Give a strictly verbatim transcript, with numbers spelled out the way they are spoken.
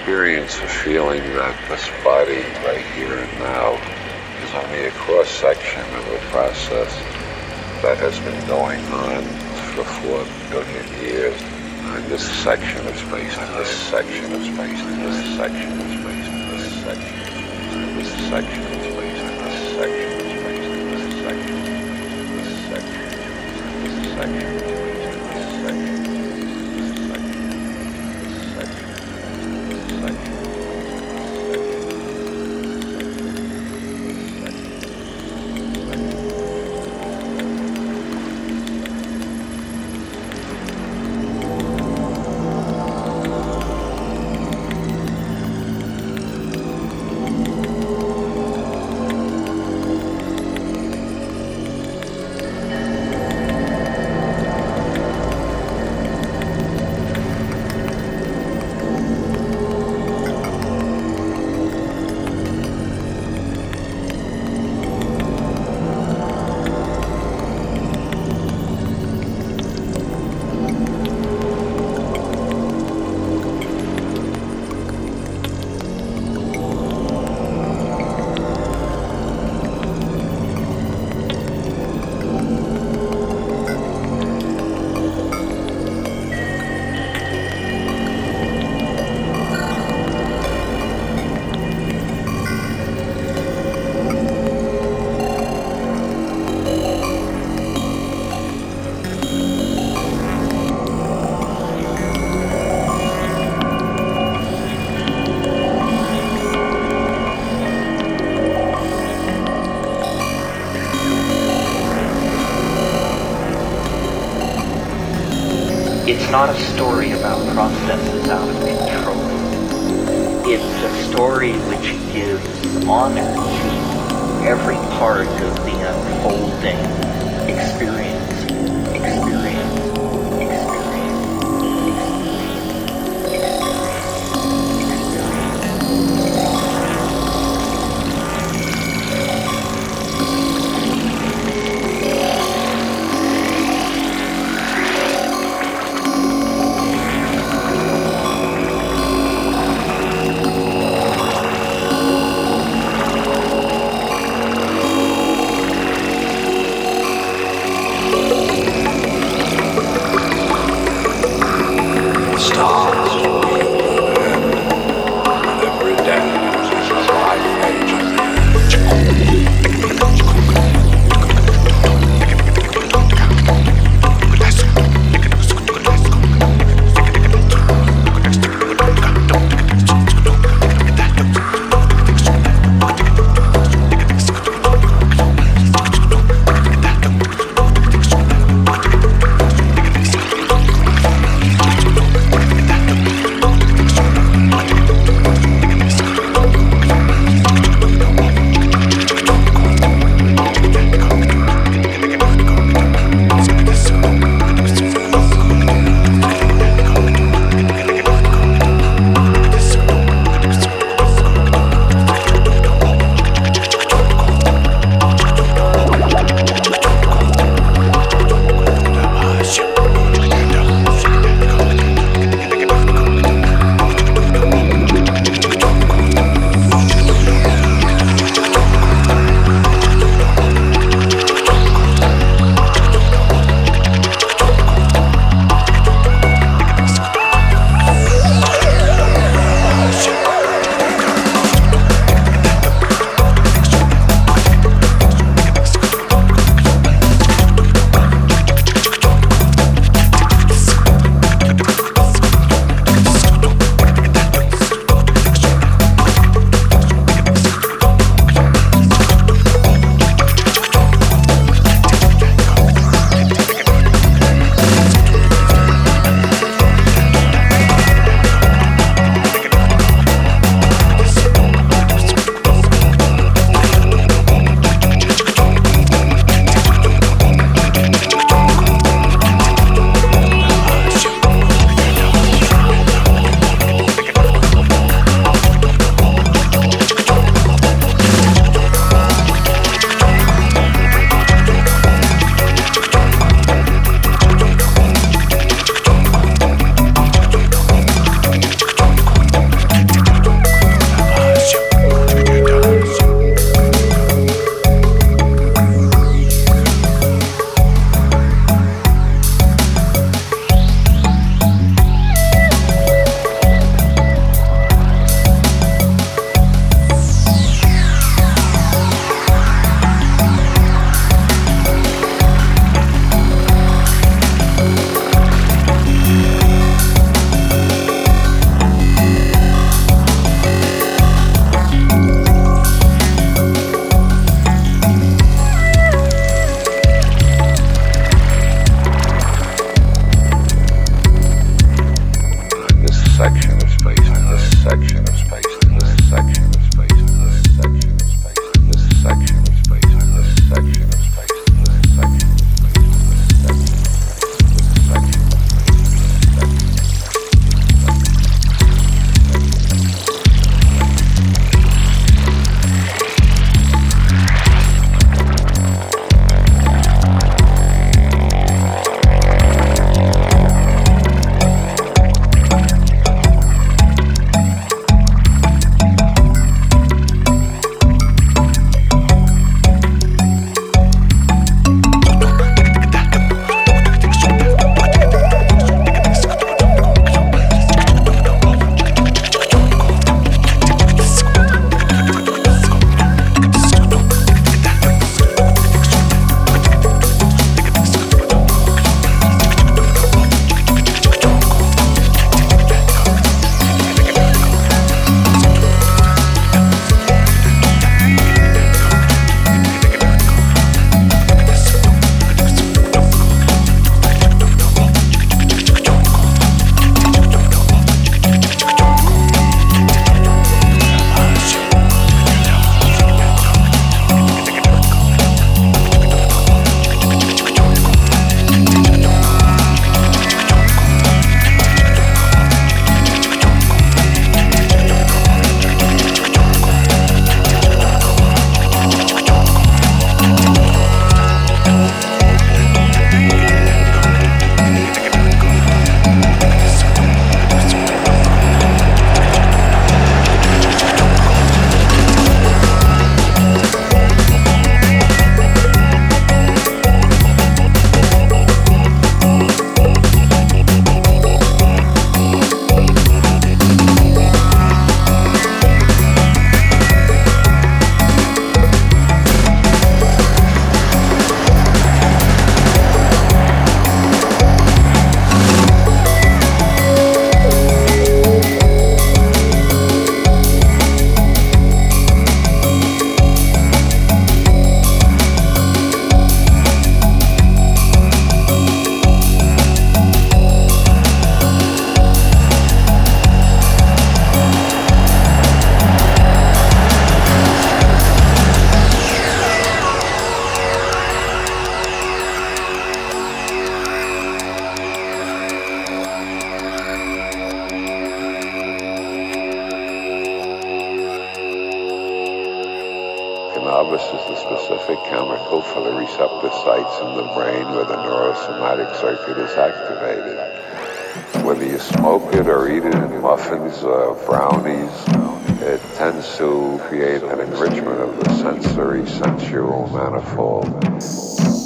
experience a feeling that this body right here and now is only a cross-section of a process that has been going on for four billion years. In this section of space, in this section of space, in this section of space, in this section, in this section of space, in this section of space, in this section, in this section, in this section, in this section. It's not a story about processes out of control. It's a story which gives honor to every part of the unfolding experience, experience, cannabis is the specific chemical for the receptor sites in the brain where the neurosomatic circuit is activated. Whether you smoke it or eat it in muffins or brownies, it tends to create an enrichment of the sensory sensual manifold.